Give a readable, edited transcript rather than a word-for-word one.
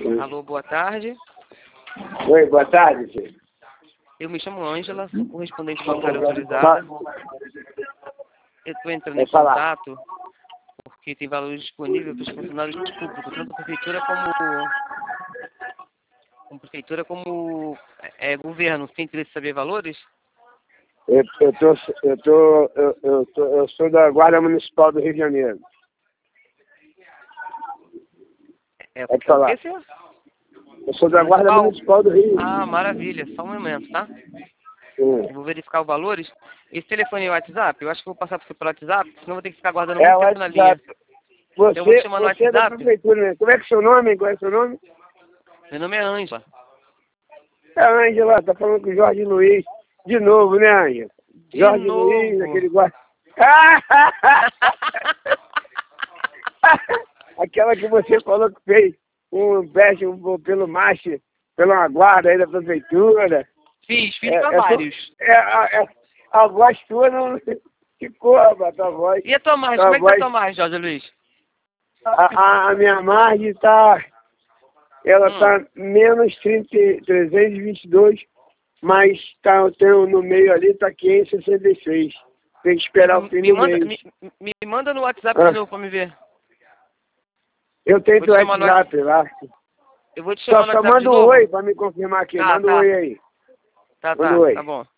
Alô, boa tarde. Oi, boa tarde, filho. Eu me chamo Ângela, sou correspondente bancária autorizada. Eu estou entrando em contato porque tem valores disponíveis para os funcionários públicos, tanto prefeitura como governo. Você tem interesse em saber valores? Eu sou da Guarda Municipal do Rio de Janeiro. Pode falar. O que, senhor? Eu sou da Guarda Municipal do Rio. Ah, maravilha. Só um momento, tá? Eu vou verificar os valores. Esse telefone é o WhatsApp? Eu acho que vou passar para você pelo WhatsApp, senão vou ter que ficar guardando muito tempo na linha. Você, Eu vou te chamar no você é da WhatsApp. prefeitura, né? Como é que é seu nome? Qual é o seu nome? Meu nome é Ângela. É a Ângela, tá falando com o Jorge Luiz. De novo, né, Ângela? Jorge novo. Luiz, aquele guarda... Aquela que você falou que fez um teste pelo macho, pela guarda aí da prefeitura. Fiz pra vários. A voz tua não ficou, rapaz, a voz. E a tua margem? Como é que tá a tua margem, Jorge Luiz? A minha margem tá... Ela tá menos 322, mas eu tenho no meio ali, tá 566. Tem que esperar o fim do mês. Me manda no WhatsApp de novo pra me ver. Eu tenho o WhatsApp lá. Eu vou te chamar no WhatsApp de novo. Só manda um oi pra me confirmar aqui. Manda um oi aí. Tá Manda um oi. Tá bom.